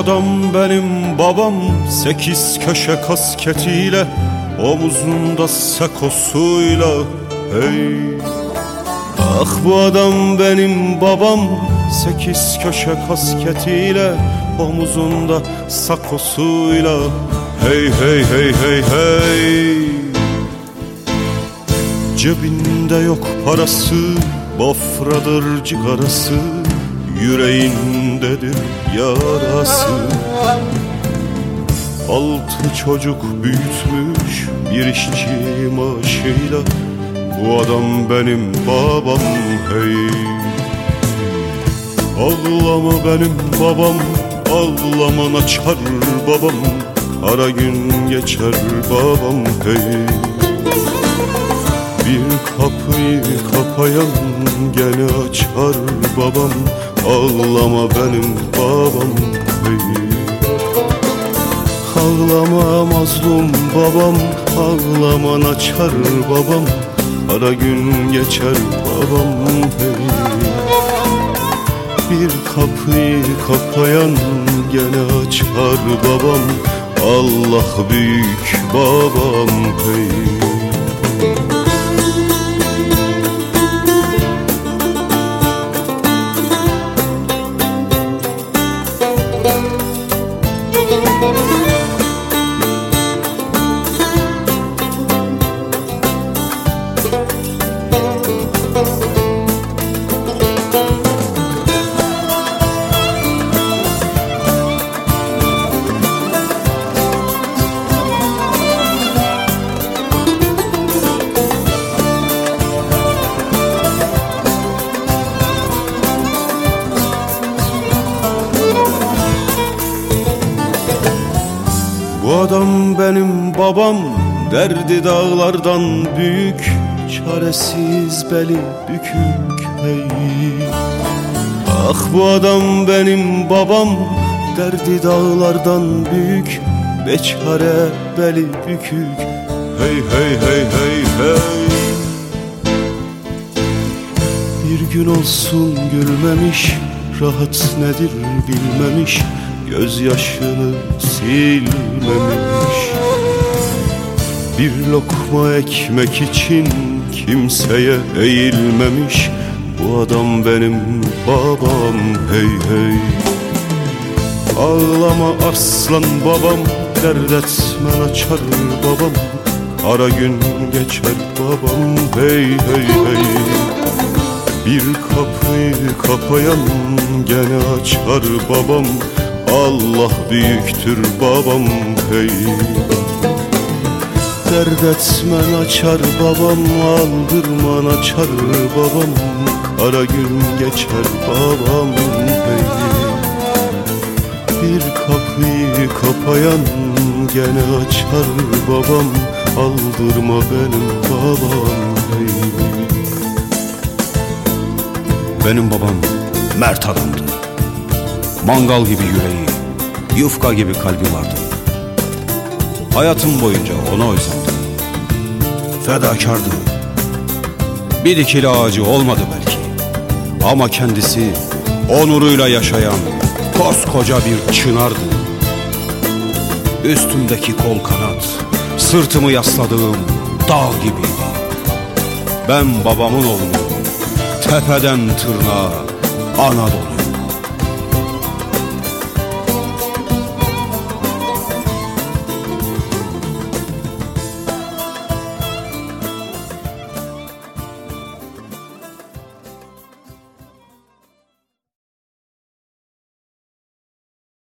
adam benim babam, 8 köşe kasketiyle, omuzunda sakosuyla. Hey, ah bu adam benim babam, 8 köşe kasketiyle, omuzunda sakosuyla. Hey hey hey hey hey. Cebinde yok parası, bafradır cigarası, yüreğindedir yarası. 6 çocuk büyütmüş bir işçi maaşıyla, bu adam benim babam. Hey, ağlama benim babam, ağlaman açar babam, kara gün geçer babam. Hey, bir kapıyı kapayan gene açar babam, ağlama benim babam. Hey, ağlama mazlum babam, ağlaman açar babam, kara gün geçer babam. Hey, bir kapıyı kapayan gene açar babam, Allah büyük babam. Hey, bu adam benim babam, derdi dağlardan büyük, çaresiz beli bükük. Hey, ah bu adam benim babam, derdi dağlardan büyük, beçare beli bükük. Hey hey hey hey hey. Bir gün olsun gülmemiş, rahat nedir bilmemiş, gözyaşını silmemiş. Bir lokma ekmek için kimseye eğilmemiş, bu adam benim babam. Hey hey, ağlama arslan babam, dert etmen açar babam, kara gün geçer babam. Hey hey hey, bir kapıyı kapayan gene açar babam, Allah büyüktür babam. Hey, dert etmen açar babam, aldırman açar babam, kara gün geçer babam. Hey, bir kapıyı kapayan gene açar babam, aldırma benim babam. Hey, benim babam mert adamdı. Mangal gibi yüreği, yufka gibi kalbi vardı. Hayatım boyunca ona özledim. Fedakardı. Bir dikili ağacı olmadı belki, ama kendisi onuruyla yaşayan koskoca bir çınardı. Üstümdeki kol kanat, sırtımı yasladığım dağ gibiydi. Ben babamın oğluyum, tepeden tırnağa Anadolu.